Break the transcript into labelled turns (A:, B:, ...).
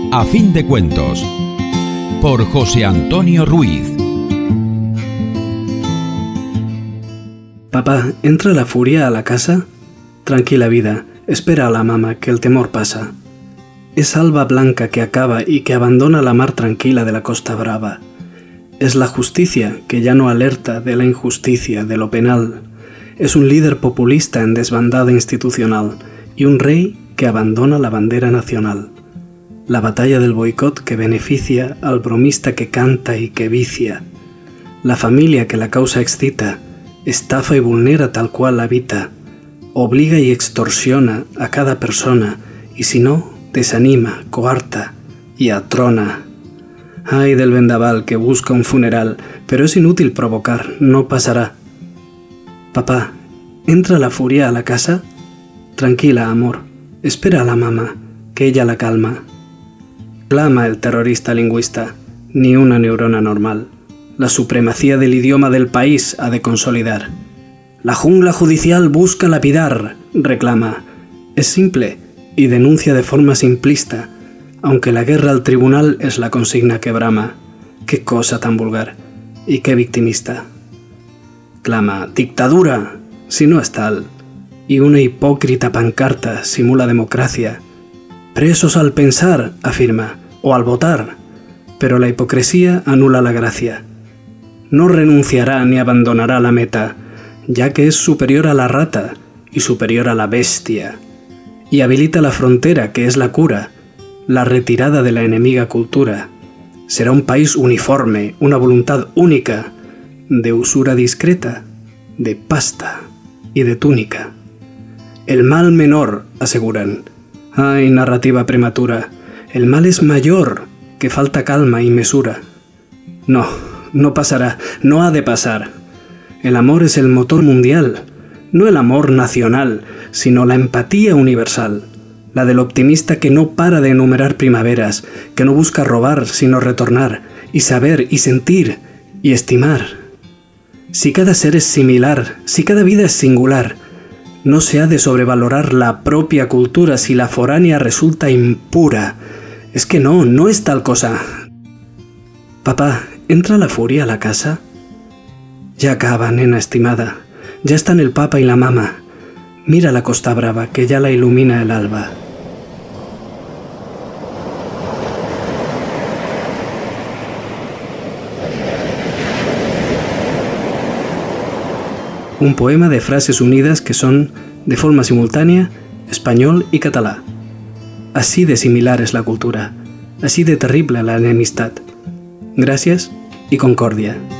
A: A fin de cuentos, por José Antonio Ruiz.
B: Papá, ¿entra la furia a la casa? Tranquila vida, espera a la mama, que el temor pasa. Es alba blanca que acaba y que abandona la mar tranquila de la costa brava. Es la justicia que ya no alerta de la injusticia, de lo penal. Es un líder populista en desbandada institucional y un rey que abandona la bandera nacional. La batalla del boicot que beneficia al bromista que canta y que vicia. La familia que la causa excita, estafa y vulnera tal cual habita. Obliga y extorsiona a cada persona y si no, desanima, coarta y atrona. Ay del vendaval que busca un funeral, pero es inútil provocar, no pasará. Papá, ¿entra la furia a la casa? Tranquila, amor, espera a la mamá, que ella la calma. Clama el terrorista lingüista, ni una neurona normal. La supremacía del idioma del país ha de consolidar. La jungla judicial busca lapidar, reclama. Es simple y denuncia de forma simplista, aunque la guerra al tribunal es la consigna que brama. Qué cosa tan vulgar y qué victimista. Clama, dictadura, si no es tal, y una hipócrita pancarta simula democracia. Presos al pensar, afirma, o al votar, pero la hipocresía anula la gracia. No renunciará ni abandonará la meta, ya que es superior a la rata y superior a la bestia, y habilita la frontera que es la cura, la retirada de la enemiga cultura. Será un país uniforme, una voluntad única, de usura discreta, de pasta y de túnica. El mal menor, aseguran. Ay, narrativa prematura, el mal es mayor, que falta calma y mesura. No, no pasará, no ha de pasar. El amor es el motor mundial, no el amor nacional, sino la empatía universal, la del optimista que no para de enumerar primaveras, que no busca robar sino retornar, y saber y sentir y estimar. Si cada ser es similar, si cada vida es singular, no se ha de sobrevalorar la propia cultura si la foránea resulta impura. Es que no es tal cosa. Papá, ¿entra la furia a la casa? Ya acaba, nena estimada. Ya están el papa y la mama. Mira la costa brava, que ya la ilumina el alba. Un poema de frases unidas que son, de forma simultánea, español y catalá. Así de similar es la cultura, así de terrible la enemistad. Gracias y concordia.